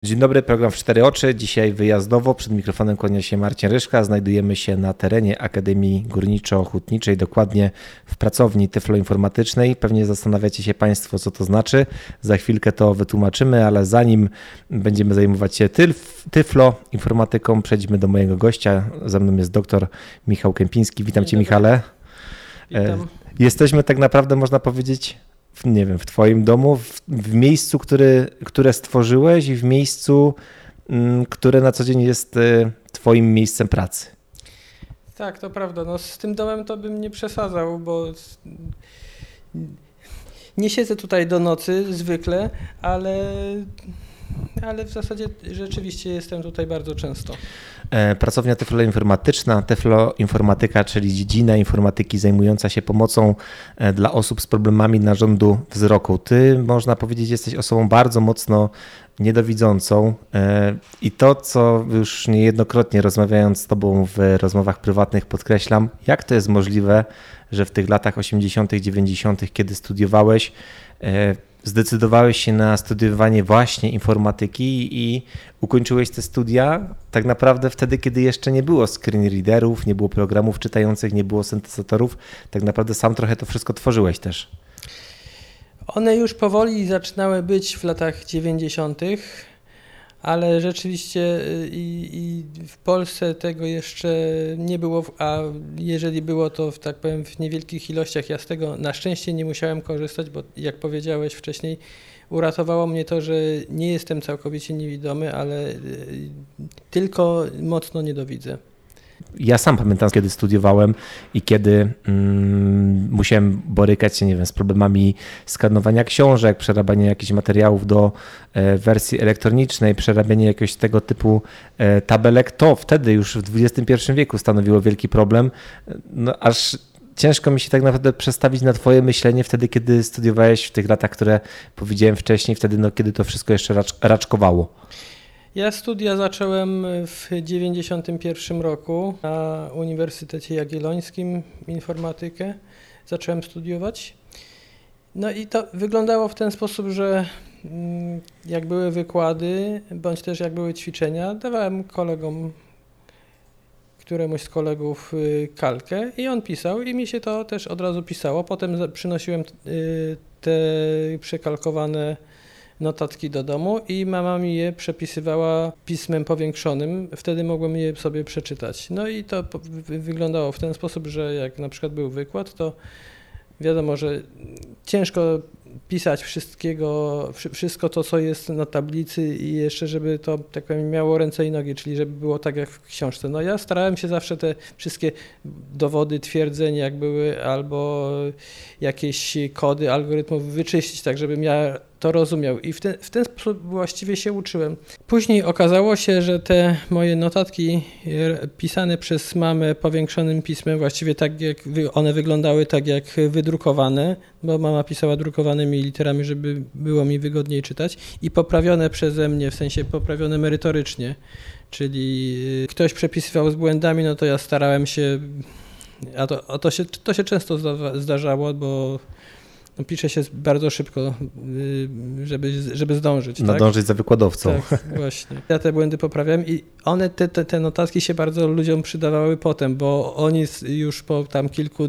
Dzień dobry, program w Cztery Oczy. Dzisiaj wyjazdowo, przed mikrofonem kłania się Marcin Ryszka. Znajdujemy się na terenie Akademii Górniczo-Hutniczej, dokładnie w pracowni tyfloinformatycznej. Pewnie zastanawiacie się Państwo, co to znaczy. Za chwilkę to wytłumaczymy, ale zanim będziemy zajmować się tyfloinformatyką, przejdźmy do mojego gościa. Ze mną jest dr Michał Kępiński. Witam Cię, Michale. Witam. Jesteśmy tak naprawdę, można powiedzieć, w Twoim domu, w miejscu, które stworzyłeś i w miejscu, które na co dzień jest Twoim miejscem pracy. Tak, to prawda. No, z tym domem to bym nie przesadzał, bo nie siedzę tutaj do nocy zwykle, ale w zasadzie rzeczywiście jestem tutaj bardzo często. Pracownia tyfloinformatyczna, tyfloinformatyka, czyli dziedzina informatyki zajmująca się pomocą dla osób z problemami narządu wzroku. Ty, można powiedzieć, jesteś osobą bardzo mocno niedowidzącą i to, co już niejednokrotnie rozmawiając z Tobą w rozmowach prywatnych podkreślam, jak to jest możliwe, że w tych latach 80., 90., kiedy studiowałeś, zdecydowałeś się na studiowanie właśnie informatyki i ukończyłeś te studia tak naprawdę wtedy, kiedy jeszcze nie było screen readerów, nie było programów czytających, nie było syntezatorów. Tak naprawdę sam trochę to wszystko tworzyłeś też. One już powoli zaczynały być w latach 90., ale rzeczywiście i w Polsce tego jeszcze nie było, a jeżeli było, to tak powiem w niewielkich ilościach. Ja z tego na szczęście nie musiałem korzystać, bo jak powiedziałeś wcześniej, uratowało mnie to, że nie jestem całkowicie niewidomy, ale tylko mocno niedowidzę. Ja sam pamiętam, kiedy studiowałem i kiedy musiałem borykać się, z problemami skanowania książek, przerabiania jakichś materiałów do wersji elektronicznej, przerabiania jakiegoś tego typu tabelek, to wtedy już w XXI wieku stanowiło wielki problem, aż ciężko mi się tak naprawdę przestawić na Twoje myślenie wtedy, kiedy studiowałeś w tych latach, które powiedziałem wcześniej, wtedy, kiedy to wszystko jeszcze raczkowało. Ja studia zacząłem w 1991 roku na Uniwersytecie Jagiellońskim informatykę. Zacząłem studiować. No i to wyglądało w ten sposób, że jak były wykłady, bądź też jak były ćwiczenia, dawałem któremuś z kolegów kalkę i on pisał i mi się to też od razu pisało. Potem przynosiłem te przekalkowane notatki do domu i mama mi je przepisywała pismem powiększonym, wtedy mogłem je sobie przeczytać. No i to wyglądało w ten sposób, że jak na przykład był wykład, to wiadomo, że ciężko pisać wszystko to, co jest na tablicy i jeszcze, żeby to tak powiem miało ręce i nogi, czyli żeby było tak jak w książce. No ja starałem się zawsze te wszystkie dowody, twierdzenia jak były, albo jakieś kody algorytmów wyczyścić, tak żebym ja to rozumiał i w ten sposób właściwie się uczyłem. Później okazało się, że te moje notatki pisane przez mamę powiększonym pismem, właściwie tak jak one wyglądały tak jak wydrukowane, bo mama pisała drukowanymi literami, żeby było mi wygodniej czytać i poprawione przeze mnie, w sensie poprawione merytorycznie, czyli ktoś przepisywał z błędami, no to ja starałem się, a to się często zdarzało, bo pisze się bardzo szybko, żeby zdążyć. Nadążyć za wykładowcą. Tak, właśnie. Ja te błędy poprawiałem i one, te notatki się bardzo ludziom przydawały potem, bo oni już po tam kilku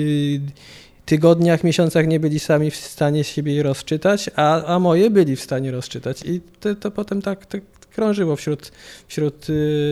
tygodniach, miesiącach nie byli sami w stanie siebie rozczytać, a moje byli w stanie rozczytać i to potem tak krążyło wśród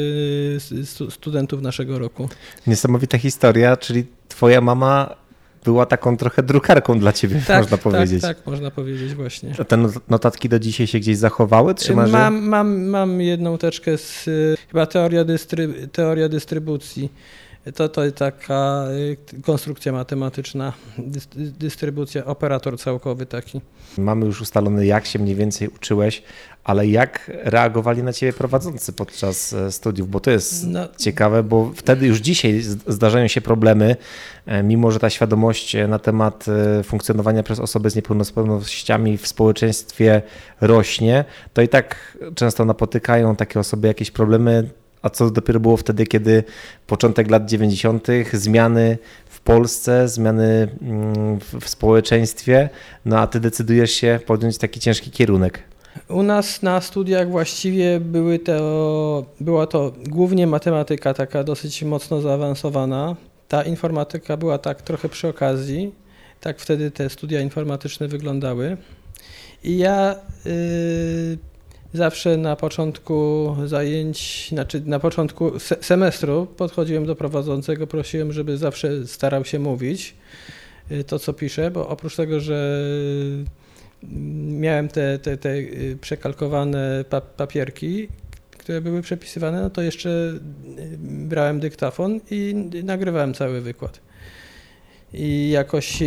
studentów naszego roku. Niesamowita historia, czyli Twoja mama była taką trochę drukarką dla Ciebie, tak, można powiedzieć. Tak, można powiedzieć właśnie. A te notatki do dzisiaj się gdzieś zachowały? Trzymasz je? Mam jedną teczkę z chyba teoria dystrybucji. To taka konstrukcja matematyczna, dystrybucja, operator całkowy taki. Mamy już ustalone, jak się mniej więcej uczyłeś, ale jak reagowali na Ciebie prowadzący podczas studiów? Bo to jest ciekawe, bo wtedy już dzisiaj zdarzają się problemy, mimo że ta świadomość na temat funkcjonowania przez osoby z niepełnosprawnościami w społeczeństwie rośnie, to i tak często napotykają takie osoby jakieś problemy. A co dopiero było wtedy, kiedy początek lat 90., zmiany w Polsce, zmiany w społeczeństwie, a ty decydujesz się podjąć taki ciężki kierunek. U nas na studiach właściwie była to głównie matematyka taka dosyć mocno zaawansowana. Ta informatyka była tak trochę przy okazji. Tak wtedy te studia informatyczne wyglądały. I ja zawsze na początku zajęć, znaczy na początku semestru podchodziłem do prowadzącego, prosiłem, żeby zawsze starał się mówić to, co piszę, bo oprócz tego, że miałem te przekalkowane papierki, które były przepisywane, no to jeszcze brałem dyktafon i nagrywałem cały wykład. I jakoś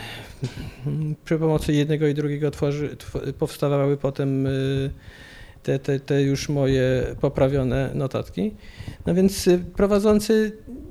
przy pomocy jednego i drugiego powstawały potem te już moje poprawione notatki. No więc prowadzący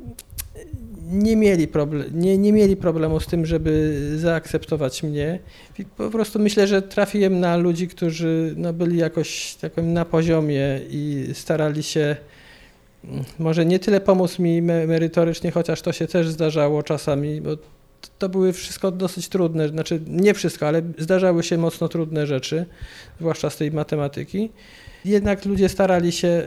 nie mieli problemu z tym, żeby zaakceptować mnie. Po prostu myślę, że trafiłem na ludzi, którzy no, byli jakoś takim na poziomie i starali się może nie tyle pomóc mi merytorycznie, chociaż to się też zdarzało czasami, bo to były wszystko dosyć trudne, znaczy nie wszystko, ale zdarzały się mocno trudne rzeczy, zwłaszcza z tej matematyki. Jednak ludzie starali się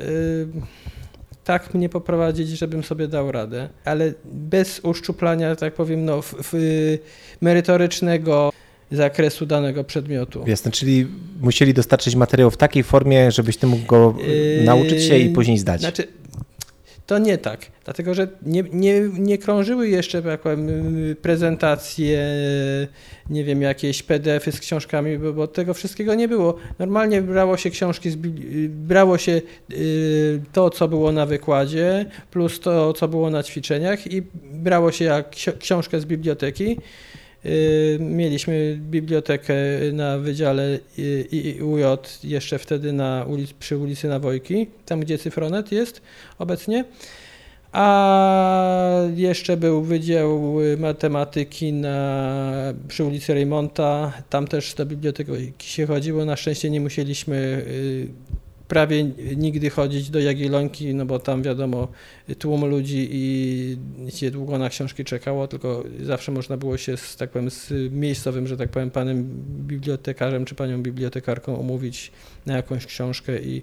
tak mnie poprowadzić, żebym sobie dał radę, ale bez uszczuplania, tak powiem, no, merytorycznego zakresu danego przedmiotu. Jasne, czyli musieli dostarczyć materiał w takiej formie, żebyś ty mógł go nauczyć się i później zdać. Znaczy, to nie tak, dlatego że nie krążyły jeszcze, jak powiem, prezentacje, nie wiem, jakieś PDF-y z książkami, bo tego wszystkiego nie było. Normalnie brało się książki, brało się to, co było na wykładzie, plus to, co było na ćwiczeniach i brało się książkę z biblioteki. Mieliśmy bibliotekę na Wydziale IUJ jeszcze wtedy przy ulicy Nawojki, tam gdzie Cyfronet jest obecnie, a jeszcze był Wydział Matematyki przy ulicy Reymonta, tam też do biblioteki się chodziło, na szczęście nie musieliśmy prawie nigdy chodzić do Jagiellonki, no bo tam wiadomo tłum ludzi i się długo na książki czekało, tylko zawsze można było się z miejscowym, że tak powiem, panem bibliotekarzem czy panią bibliotekarką umówić na jakąś książkę i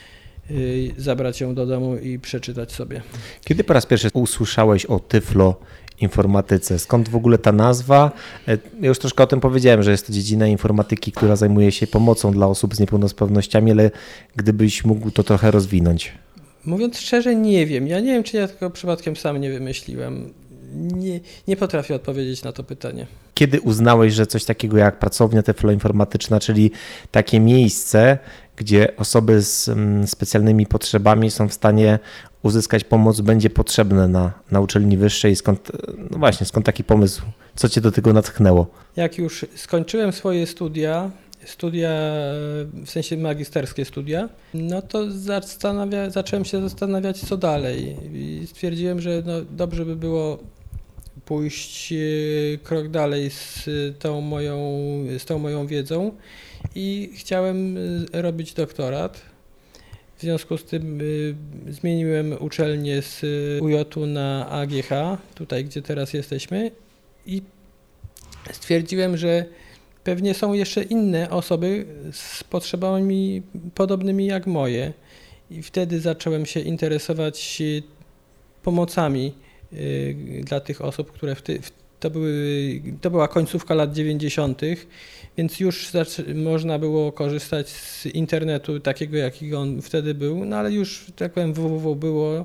zabrać ją do domu i przeczytać sobie. Kiedy po raz pierwszy usłyszałeś o tyfloinformatyce? Skąd w ogóle ta nazwa? Ja już troszkę o tym powiedziałem, że jest to dziedzina informatyki, która zajmuje się pomocą dla osób z niepełnosprawnościami, ale gdybyś mógł to trochę rozwinąć. Mówiąc szczerze, nie wiem. Ja nie wiem, czy ja tego przypadkiem sam nie wymyśliłem. Nie potrafię odpowiedzieć na to pytanie. Kiedy uznałeś, że coś takiego jak pracownia tyfloinformatyczna, czyli takie miejsce, gdzie osoby z specjalnymi potrzebami są w stanie uzyskać pomoc, będzie potrzebne na uczelni wyższej? Skąd taki pomysł? Co cię do tego natchnęło? Jak już skończyłem swoje studia w sensie magisterskie studia, no to zacząłem się zastanawiać, co dalej. I stwierdziłem, że no dobrze by było pójść krok dalej z tą moją wiedzą i chciałem robić doktorat. W związku z tym zmieniłem uczelnię z UJ-u na AGH, tutaj gdzie teraz jesteśmy, i stwierdziłem, że pewnie są jeszcze inne osoby z potrzebami podobnymi jak moje. I wtedy zacząłem się interesować pomocami dla tych osób, które to była końcówka lat 90., więc już można było korzystać z internetu takiego, jaki on wtedy był, no ale już, tak powiem, www było,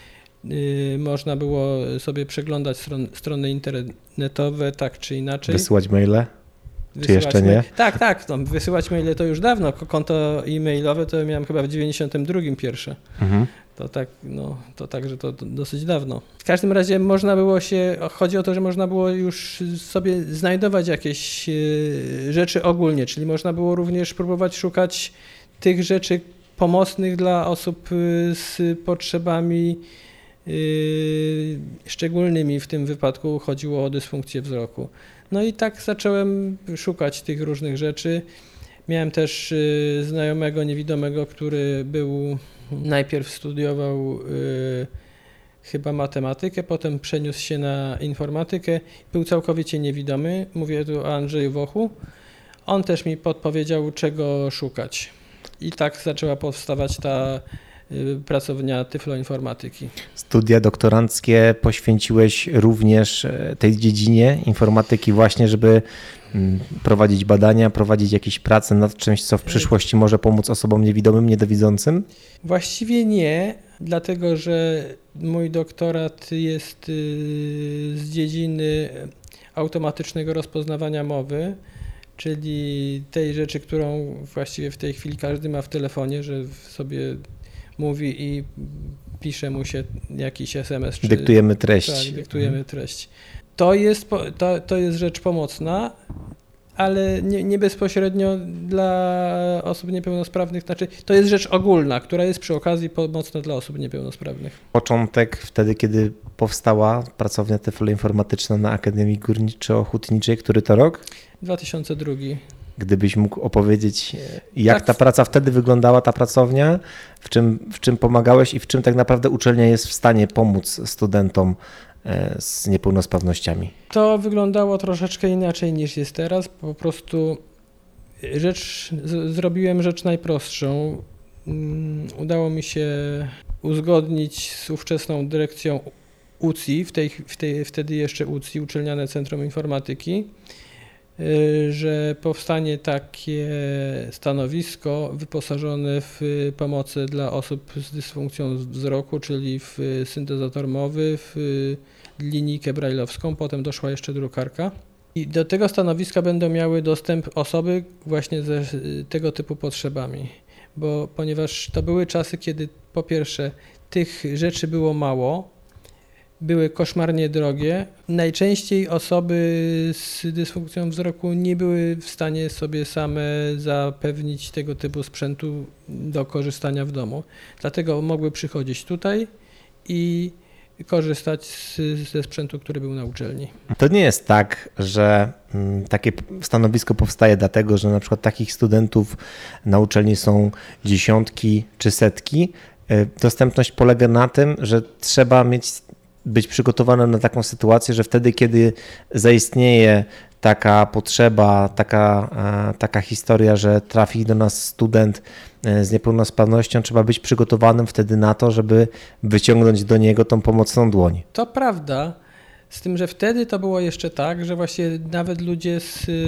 można było sobie przeglądać strony internetowe tak czy inaczej. Wysyłać maile? Czy jeszcze nie? Tak, no, wysyłać maile to już dawno, konto e-mailowe to miałem chyba w 92 pierwsze. Mhm. To także to dosyć dawno. W każdym razie chodzi o to, że można było już sobie znajdować jakieś rzeczy ogólnie, czyli można było również próbować szukać tych rzeczy pomocnych dla osób z potrzebami szczególnymi. W tym wypadku chodziło o dysfunkcję wzroku. No i tak zacząłem szukać tych różnych rzeczy. Miałem też znajomego niewidomego, który najpierw studiował chyba matematykę, potem przeniósł się na informatykę. Był całkowicie niewidomy. Mówię tu o Andrzeju Wochu. on też mi podpowiedział, czego szukać. I tak zaczęła powstawać ta pracownia tyfloinformatyki. Studia doktoranckie poświęciłeś również tej dziedzinie informatyki właśnie, żeby prowadzić badania, prowadzić jakieś prace nad czymś, co w przyszłości może pomóc osobom niewidomym, niedowidzącym? Właściwie nie, dlatego że mój doktorat jest z dziedziny automatycznego rozpoznawania mowy, czyli tej rzeczy, którą właściwie w tej chwili każdy ma w telefonie, że sobie mówi i pisze mu się jakiś SMS. Dyktujemy treść. Tak, dyktujemy treść. To jest rzecz pomocna, ale nie bezpośrednio dla osób niepełnosprawnych. Znaczy, to jest rzecz ogólna, która jest przy okazji pomocna dla osób niepełnosprawnych. Początek wtedy, kiedy powstała pracownia tyfloinformatyczna na Akademii Górniczo-Hutniczej, który to rok? 2002. Gdybyś mógł opowiedzieć, jak Tak. ta praca wtedy wyglądała, ta pracownia, w czym pomagałeś i w czym tak naprawdę uczelnia jest w stanie pomóc studentom z niepełnosprawnościami? To wyglądało troszeczkę inaczej niż jest teraz. Po prostu zrobiłem rzecz najprostszą. Udało mi się uzgodnić z ówczesną dyrekcją UCI, wtedy jeszcze UCI, Uczelniane Centrum Informatyki, że powstanie takie stanowisko wyposażone w pomocy dla osób z dysfunkcją wzroku, czyli w syntezator mowy, w linijkę brajlowską, potem doszła jeszcze drukarka. I do tego stanowiska będą miały dostęp osoby właśnie ze tego typu potrzebami, ponieważ to były czasy, kiedy po pierwsze tych rzeczy było mało, były koszmarnie drogie. Najczęściej osoby z dysfunkcją wzroku nie były w stanie sobie same zapewnić tego typu sprzętu do korzystania w domu. Dlatego mogły przychodzić tutaj i korzystać ze sprzętu, który był na uczelni. To nie jest tak, że takie stanowisko powstaje dlatego, że na przykład takich studentów na uczelni są dziesiątki czy setki. Dostępność polega na tym, że trzeba być przygotowana na taką sytuację, że wtedy, kiedy zaistnieje taka potrzeba, taka historia, że trafi do nas student z niepełnosprawnością, trzeba być przygotowanym wtedy na to, żeby wyciągnąć do niego tą pomocną dłoń. To prawda, z tym, że wtedy to było jeszcze tak, że właśnie nawet ludzie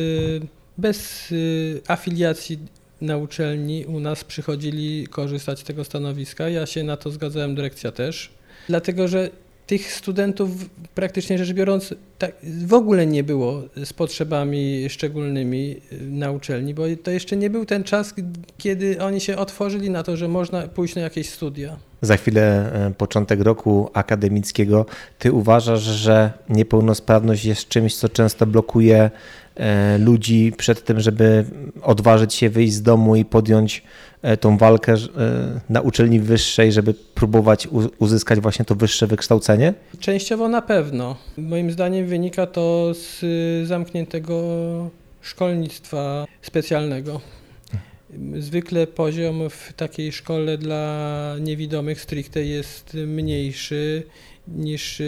bez afiliacji na uczelni u nas przychodzili korzystać z tego stanowiska. Ja się na to zgadzałem, dyrekcja też, dlatego że tych studentów praktycznie rzecz biorąc w ogóle nie było z potrzebami szczególnymi na uczelni, bo to jeszcze nie był ten czas, kiedy oni się otworzyli na to, że można pójść na jakieś studia. Za chwilę początek roku akademickiego. Ty uważasz, że niepełnosprawność jest czymś, co często blokuje ludzi przed tym, żeby odważyć się wyjść z domu i podjąć tą walkę na uczelni wyższej, żeby próbować uzyskać właśnie to wyższe wykształcenie? Częściowo na pewno. Moim zdaniem wynika to z zamkniętego szkolnictwa specjalnego. Zwykle poziom w takiej szkole dla niewidomych stricte jest mniejszy niż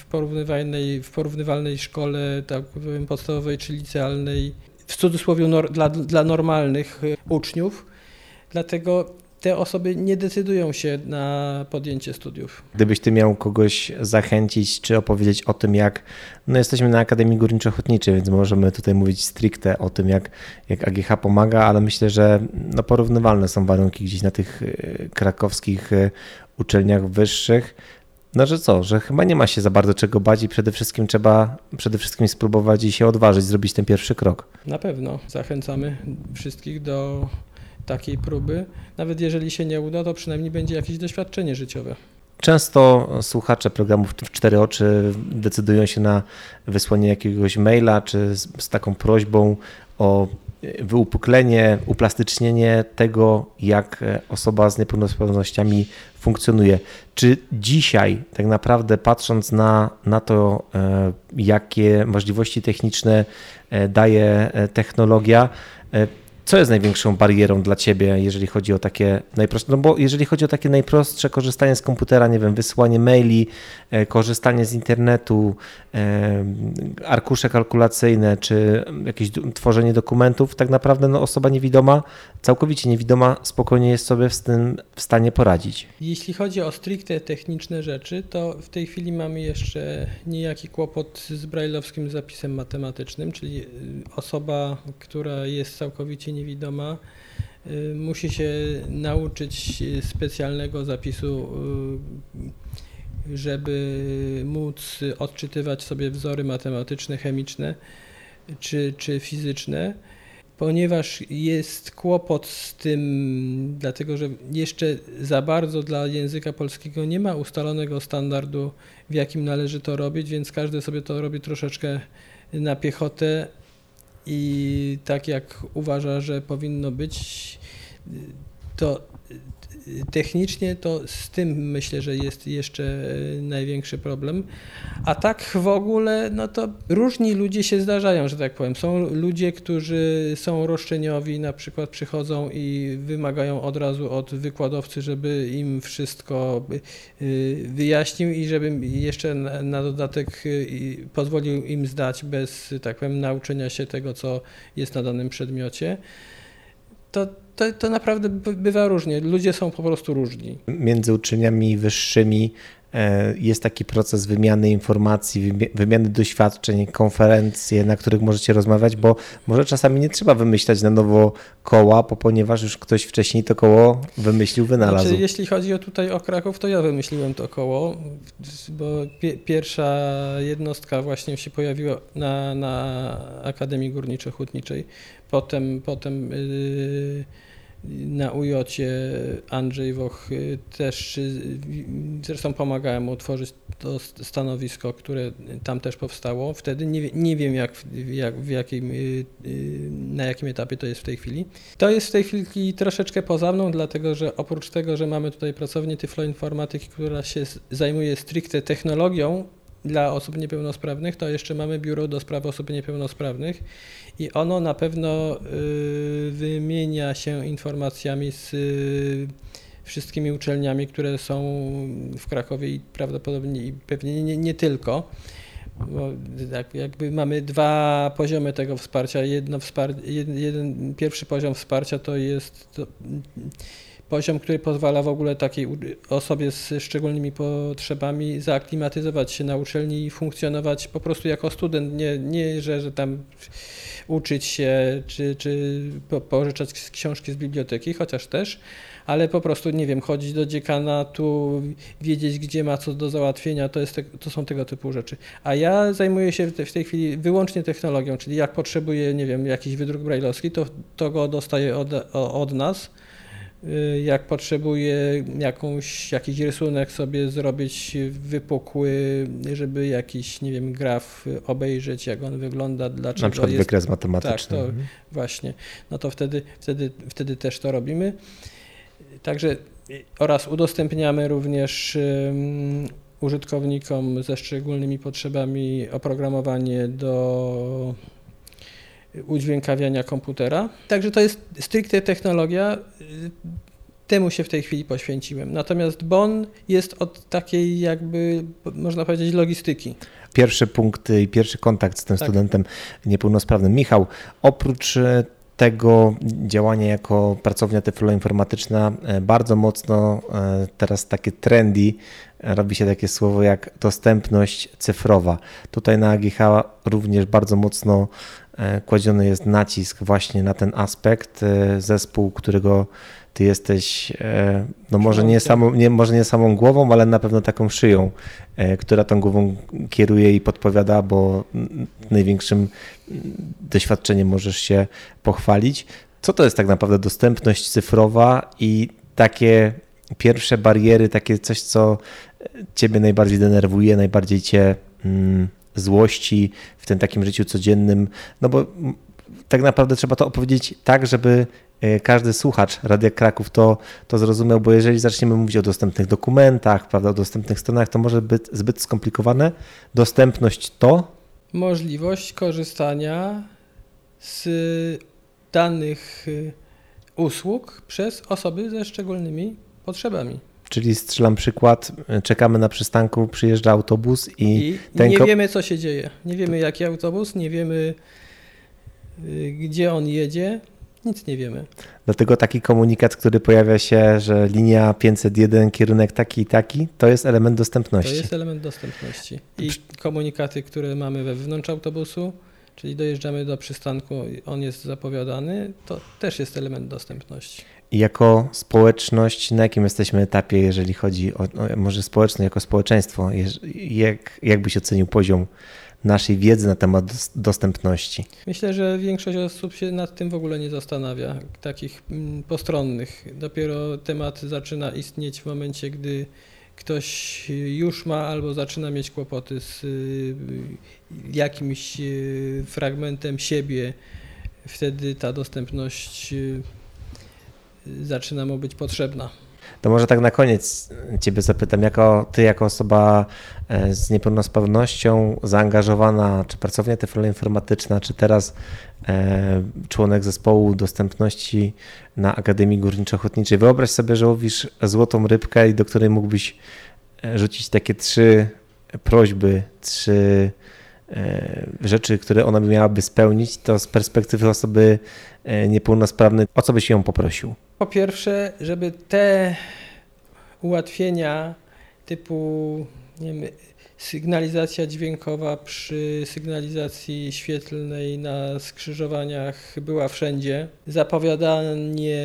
w porównywalnej szkole, tak powiem, podstawowej czy licealnej, w cudzysłowie dla normalnych uczniów. Dlatego te osoby nie decydują się na podjęcie studiów. Gdybyś ty miał kogoś zachęcić, czy opowiedzieć o tym, jak, jesteśmy na Akademii Górniczo-Hutniczej, więc możemy tutaj mówić stricte o tym, jak AGH pomaga, ale myślę, że porównywalne są warunki gdzieś na tych krakowskich uczelniach wyższych. Że chyba nie ma się za bardzo czego bać i trzeba spróbować i się odważyć, zrobić ten pierwszy krok. Na pewno zachęcamy wszystkich do takiej próby. Nawet jeżeli się nie uda, to przynajmniej będzie jakieś doświadczenie życiowe. Często słuchacze programów w 4 oczy decydują się na wysłanie jakiegoś maila, czy z taką prośbą o wyupuklenie, uplastycznienie tego, jak osoba z niepełnosprawnościami funkcjonuje. Czy dzisiaj, tak naprawdę patrząc na to, jakie możliwości techniczne daje technologia, Co jest największą barierą dla ciebie, jeżeli chodzi o takie najprostsze, no bo jeżeli chodzi o takie najprostsze korzystanie z komputera, nie wiem, wysyłanie maili, korzystanie z internetu, arkusze kalkulacyjne, czy jakieś tworzenie dokumentów, tak naprawdę no, osoba niewidoma, całkowicie niewidoma, spokojnie jest sobie z tym w stanie poradzić. Jeśli chodzi o stricte techniczne rzeczy, to w tej chwili mamy jeszcze niejaki kłopot z brajlowskim zapisem matematycznym, czyli osoba, która jest całkowicie niewidoma, musi się nauczyć specjalnego zapisu, żeby móc odczytywać sobie wzory matematyczne, chemiczne czy fizyczne. Ponieważ jest kłopot z tym, dlatego że jeszcze za bardzo dla języka polskiego nie ma ustalonego standardu, w jakim należy to robić, więc każdy sobie to robi troszeczkę na piechotę i tak jak uważa, że powinno być, to technicznie to z tym myślę, że jest jeszcze największy problem. A tak w ogóle, no to różni ludzie się zdarzają, że tak powiem. Są ludzie, którzy są roszczeniowi, na przykład przychodzą i wymagają od razu od wykładowcy, żeby im wszystko wyjaśnił i żeby jeszcze na dodatek pozwolił im zdać bez, tak powiem, nauczenia się tego, co jest na danym przedmiocie. To naprawdę bywa różnie. Ludzie są po prostu różni. Między uczelniami wyższymi jest taki proces wymiany informacji, wymiany doświadczeń, konferencje, na których możecie rozmawiać, bo może czasami nie trzeba wymyślać na nowo koła, ponieważ już ktoś wcześniej to koło wymyślił, wynalazł. Znaczy, jeśli chodzi tutaj o Kraków, to ja wymyśliłem to koło, bo pierwsza jednostka właśnie się pojawiła na Akademii Górniczo-Hutniczej. Potem na UJ-cie Andrzej Woch też, zresztą pomagałem mu utworzyć to stanowisko, które tam też powstało. Wtedy nie wiem na jakim etapie to jest w tej chwili. To jest w tej chwili troszeczkę poza mną, dlatego że oprócz tego, że mamy tutaj pracownię Tyfloinformatyki, która się zajmuje stricte technologią dla osób niepełnosprawnych, to jeszcze mamy Biuro do Spraw Osób Niepełnosprawnych i ono na pewno wymienia się informacjami z wszystkimi uczelniami, które są w Krakowie i prawdopodobnie i pewnie nie tylko. Bo jakby mamy dwa poziomy tego wsparcia. Jeden pierwszy poziom wsparcia to jest poziom, który pozwala w ogóle takiej osobie z szczególnymi potrzebami zaaklimatyzować się na uczelni i funkcjonować po prostu jako student, nie że tam uczyć się czy pożyczać książki z biblioteki, chociaż też, ale po prostu, nie wiem, chodzić do dziekanatu, wiedzieć, gdzie ma co do załatwienia, to są tego typu rzeczy. A ja zajmuję się w tej chwili wyłącznie technologią, czyli jak potrzebuję, nie wiem, jakiś wydruk brajlowski, to go dostaję od nas. Jak potrzebuję jakiś rysunek sobie zrobić wypukły, żeby jakiś, nie wiem, graf obejrzeć, jak on wygląda, dlaczego na przykład jest... wykres matematyczny. Tak, to właśnie. No to wtedy też to robimy. Także oraz udostępniamy również użytkownikom ze szczególnymi potrzebami oprogramowanie do udźwiękawiania komputera. Także to jest stricte technologia. Temu się w tej chwili poświęciłem. Natomiast Bonn jest od takiej jakby, można powiedzieć, logistyki. Pierwszy punkt i pierwszy kontakt z tym studentem niepełnosprawnym. Michał, oprócz tego działania jako pracownia tyfloinformatyczna bardzo mocno teraz takie trendy, robi się takie słowo jak dostępność cyfrowa. Tutaj na AGH również bardzo mocno kładziony jest nacisk właśnie na ten aspekt. Zespół, którego ty jesteś, no może nie samą głową, ale na pewno taką szyją, która tą głową kieruje i podpowiada, bo największym doświadczeniem możesz się pochwalić. Co to jest tak naprawdę dostępność cyfrowa i takie pierwsze bariery, takie coś, co ciebie najbardziej denerwuje, najbardziej cię złości w tym takim życiu codziennym, no bo tak naprawdę trzeba to opowiedzieć tak, żeby każdy słuchacz Radia Kraków to zrozumiał, bo jeżeli zaczniemy mówić o dostępnych dokumentach, prawda, o dostępnych stronach, to może być zbyt skomplikowane. Dostępność to? Możliwość korzystania z danych usług przez osoby ze szczególnymi potrzebami. Czyli strzelam przykład, czekamy na przystanku, przyjeżdża autobus I nie wiemy, co się dzieje. Nie wiemy, jaki autobus, nie wiemy, gdzie on jedzie, nic nie wiemy. Dlatego taki komunikat, który pojawia się, że linia 501, kierunek taki i taki, to jest element dostępności. To jest element dostępności. I komunikaty, które mamy wewnątrz autobusu, czyli dojeżdżamy do przystanku, on jest zapowiadany, to też jest element dostępności. I jako społeczność, na jakim jesteśmy etapie, jeżeli chodzi o może społeczność, jako społeczeństwo, jak byś ocenił poziom naszej wiedzy na temat dostępności? Myślę, że większość osób się nad tym w ogóle nie zastanawia, takich postronnych. Dopiero temat zaczyna istnieć w momencie, gdy ktoś już ma albo zaczyna mieć kłopoty z jakimś fragmentem siebie. Wtedy ta dostępność zaczyna mu być potrzebna. To może tak na koniec Ciebie zapytam, Ty jako osoba z niepełnosprawnością zaangażowana, czy pracownia tyfloinformatyczna, czy teraz członek zespołu dostępności na Akademii Górniczo-Hutniczej, wyobraź sobie, że łowisz złotą rybkę i do której mógłbyś rzucić takie 3 prośby, 3 rzeczy, które ona miałaby spełnić, to z perspektywy osoby niepełnosprawnej, o co byś ją poprosił? Po pierwsze, żeby te ułatwienia typu, nie wiem, sygnalizacja dźwiękowa przy sygnalizacji świetlnej na skrzyżowaniach była wszędzie, zapowiadanie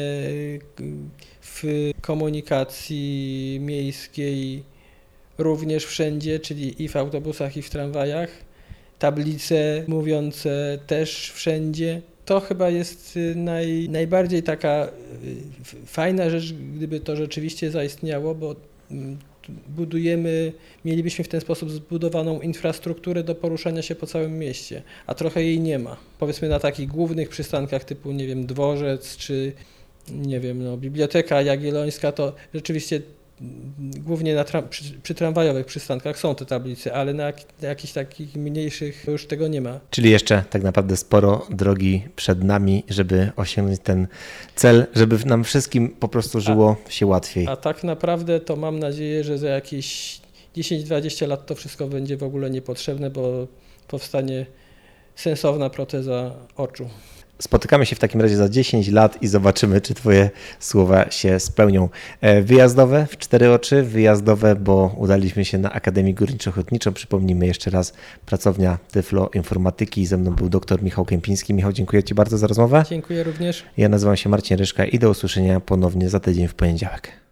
w komunikacji miejskiej również wszędzie, czyli i w autobusach, i w tramwajach, tablice mówiące też wszędzie. To chyba jest najbardziej taka fajna rzecz, gdyby to rzeczywiście zaistniało, bo mielibyśmy w ten sposób zbudowaną infrastrukturę do poruszania się po całym mieście, a trochę jej nie ma. Powiedzmy na takich głównych przystankach typu, nie wiem, Dworzec czy, nie wiem, Biblioteka Jagiellońska, to rzeczywiście głównie przy tramwajowych przystankach są te tablice, ale na jakichś takich mniejszych już tego nie ma. Czyli jeszcze tak naprawdę sporo drogi przed nami, żeby osiągnąć ten cel, żeby nam wszystkim po prostu żyło się łatwiej. A tak naprawdę to mam nadzieję, że za jakieś 10-20 lat to wszystko będzie w ogóle niepotrzebne, bo powstanie sensowna proteza oczu. Spotykamy się w takim razie za 10 lat i zobaczymy, czy Twoje słowa się spełnią. Wyjazdowe w 4 oczy, wyjazdowe, bo udaliśmy się na Akademię Górniczo-Hutniczą. Przypomnijmy jeszcze raz, pracownia Tyfloinformatyki. Ze mną był dr Michał Kępiński. Michał, dziękuję Ci bardzo za rozmowę. Dziękuję również. Ja nazywam się Marcin Ryszka i do usłyszenia ponownie za tydzień w poniedziałek.